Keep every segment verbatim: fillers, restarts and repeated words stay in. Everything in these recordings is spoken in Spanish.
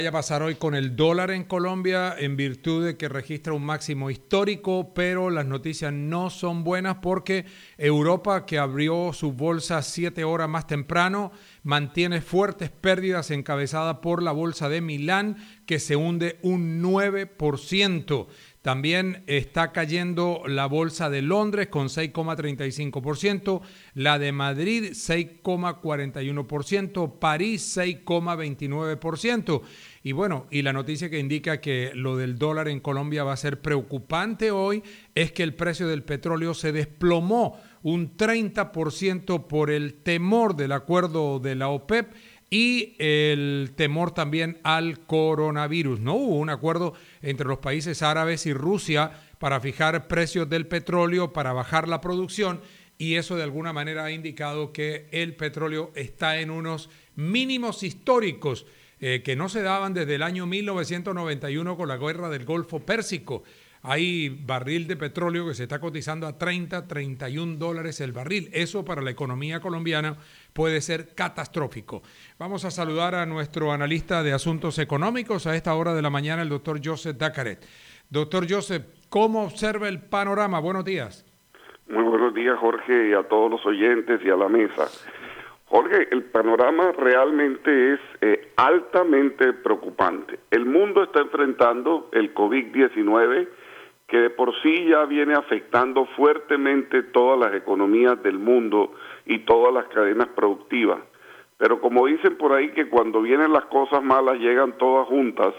vaya a pasar hoy con el dólar en Colombia en virtud de que registra un máximo histórico, pero las noticias no son buenas porque Europa, que abrió su bolsa siete horas más temprano, mantiene fuertes pérdidas encabezada por la bolsa de Milán, que se hunde un nueve por ciento. También está cayendo la bolsa de Londres con seis coma treinta y cinco por ciento, la de Madrid seis coma cuarenta y uno por ciento, París seis coma veintinueve por ciento. Y bueno, y la noticia que indica que lo del dólar en Colombia va a ser preocupante hoy es que el precio del petróleo se desplomó un treinta por ciento por el temor del acuerdo de la OPEP y el temor también al coronavirus. No hubo un acuerdo entre los países árabes y Rusia para fijar precios del petróleo, para bajar la producción, y eso de alguna manera ha indicado que el petróleo está en unos mínimos históricos eh, que no se daban desde el año mil novecientos noventa y uno con la guerra del Golfo Pérsico. Hay barril de petróleo que se está cotizando a treinta, treinta y un dólares el barril. Eso para la economía colombiana puede ser catastrófico. Vamos a saludar a nuestro analista de asuntos económicos a esta hora de la mañana, el doctor Joseph Dacaret. Doctor Joseph, ¿cómo observa el panorama? Buenos días. Muy buenos días, Jorge, y a todos los oyentes y a la mesa. Jorge, el panorama realmente es eh, altamente preocupante. El mundo está enfrentando el COVID diecinueve, que de por sí ya viene afectando fuertemente todas las economías del mundo y todas las cadenas productivas. Pero como dicen por ahí que cuando vienen las cosas malas llegan todas juntas,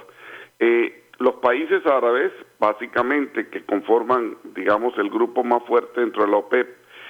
eh, los países árabes, básicamente, que conforman, digamos, el grupo más fuerte dentro de la OPEP,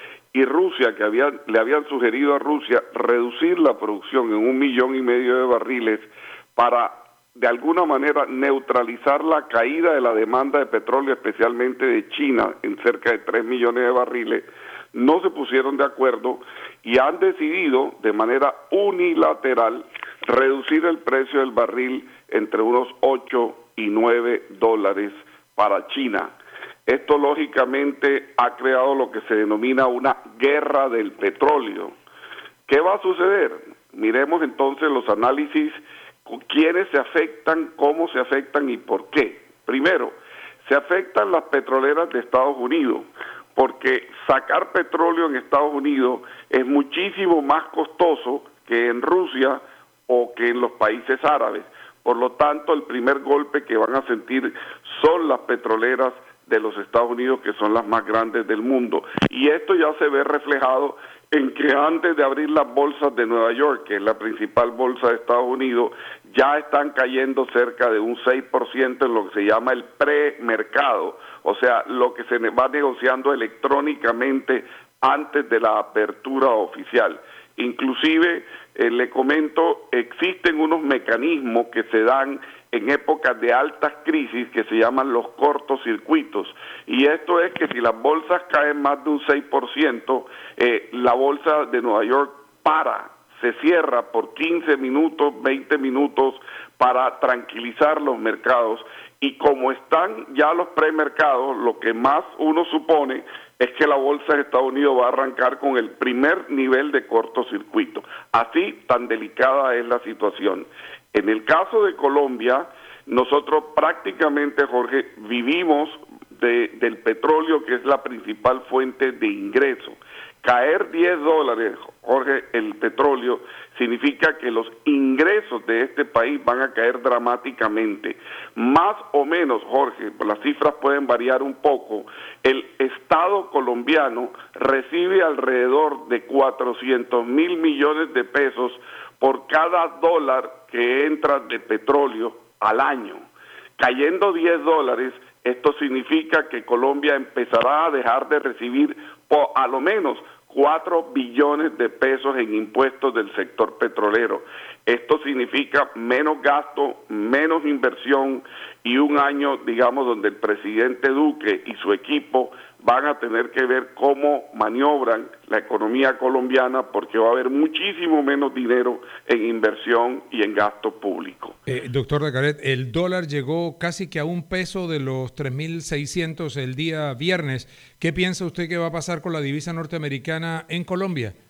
y Rusia, que había, le habían sugerido a Rusia reducir la producción en un millón y medio de barriles para de alguna manera neutralizar la caída de la demanda de petróleo, especialmente de China, en cerca de tres millones de barriles, no se pusieron de acuerdo y han decidido de manera unilateral reducir el precio del barril entre unos ocho y nueve dólares para China. Esto lógicamente ha creado lo que se denomina una guerra del petróleo. ¿Qué va a suceder? Miremos entonces los análisis. ¿Quiénes se afectan, cómo se afectan y por qué? Primero, se afectan las petroleras de Estados Unidos, porque sacar petróleo en Estados Unidos es muchísimo más costoso que en Rusia o que en los países árabes. Por lo tanto, el primer golpe que van a sentir son las petroleras de los Estados Unidos, que son las más grandes del mundo. Y esto ya se ve reflejado en que antes de abrir las bolsas de Nueva York, que es la principal bolsa de Estados Unidos, ya están cayendo cerca de un seis por ciento en lo que se llama el premercado, o sea, lo que se va negociando electrónicamente antes de la apertura oficial. Inclusive, eh, le comento, existen unos mecanismos que se dan en épocas de altas crisis que se llaman los cortocircuitos, y esto es que si las bolsas caen más de un seis por ciento, eh, la bolsa de Nueva York para, se cierra por quince minutos, veinte minutos para tranquilizar los mercados, y como están ya los premercados, lo que más uno supone es que la bolsa de Estados Unidos va a arrancar con el primer nivel de cortocircuito. Así tan delicada es la situación. En el caso de Colombia, nosotros prácticamente, Jorge, vivimos de, del petróleo, que es la principal fuente de ingreso. Caer diez dólares, Jorge, el petróleo, significa que los ingresos de este país van a caer dramáticamente. Más o menos, Jorge, las cifras pueden variar un poco, el Estado colombiano recibe alrededor de cuatrocientos mil millones de pesos por cada dólar que entra de petróleo al año. Cayendo diez dólares, esto significa que Colombia empezará a dejar de recibir por a lo menos cuatro billones de pesos en impuestos del sector petrolero. Esto significa menos gasto, menos inversión y un año, digamos, donde el presidente Duque y su equipo van a tener que ver cómo maniobran la economía colombiana, porque va a haber muchísimo menos dinero en inversión y en gasto público. Eh, doctor Dacaret, el dólar llegó casi que a un peso de los tres mil seiscientos el día viernes. ¿Qué piensa usted que va a pasar con la divisa norteamericana en Colombia?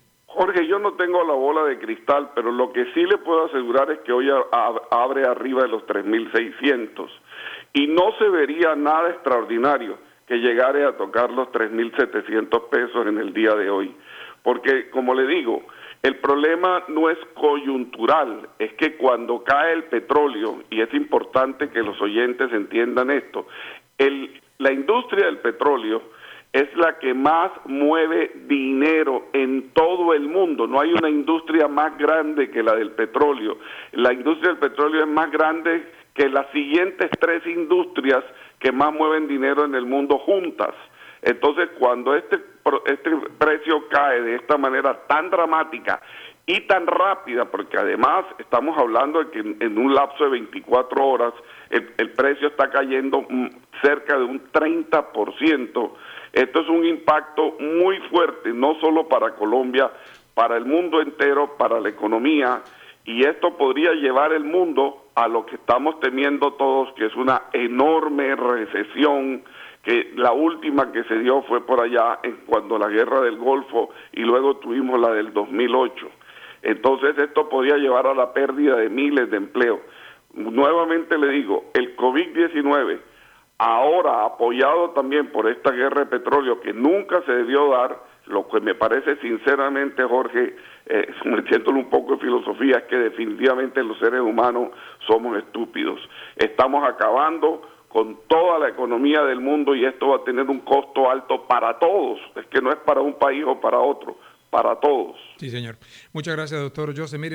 Jorge, yo no tengo la bola de cristal, pero lo que sí le puedo asegurar es que hoy a, a, abre arriba de los tres mil seiscientos y no se vería nada extraordinario que llegare a tocar los tres mil setecientos pesos en el día de hoy. Porque, como le digo, el problema no es coyuntural, es que cuando cae el petróleo, y es importante que los oyentes entiendan esto, el, la industria del petróleo es la que más mueve dinero en todo el mundo. No hay una industria más grande que la del petróleo. La industria del petróleo es más grande que las siguientes tres industrias que más mueven dinero en el mundo juntas. Entonces, cuando este, este precio cae de esta manera tan dramática y tan rápida, porque además estamos hablando de que en, en un lapso de veinticuatro horas el, el precio está cayendo cerca de un treinta por ciento, esto es un impacto muy fuerte, no solo para Colombia, para el mundo entero, para la economía, y esto podría llevar el mundo a lo que estamos temiendo todos, que es una enorme recesión, que la última que se dio fue por allá en cuando la guerra del Golfo y luego tuvimos la del dos mil ocho. Entonces esto podría llevar a la pérdida de miles de empleos. Nuevamente le digo, el COVID diecinueve, ahora apoyado también por esta guerra de petróleo que nunca se debió dar, lo que me parece sinceramente, Jorge, eh, metiéndole un poco de filosofía, es que definitivamente los seres humanos somos estúpidos. Estamos acabando con toda la economía del mundo y esto va a tener un costo alto para todos. Es que no es para un país o para otro, para todos. Sí, señor. Muchas gracias, doctor José. Mire,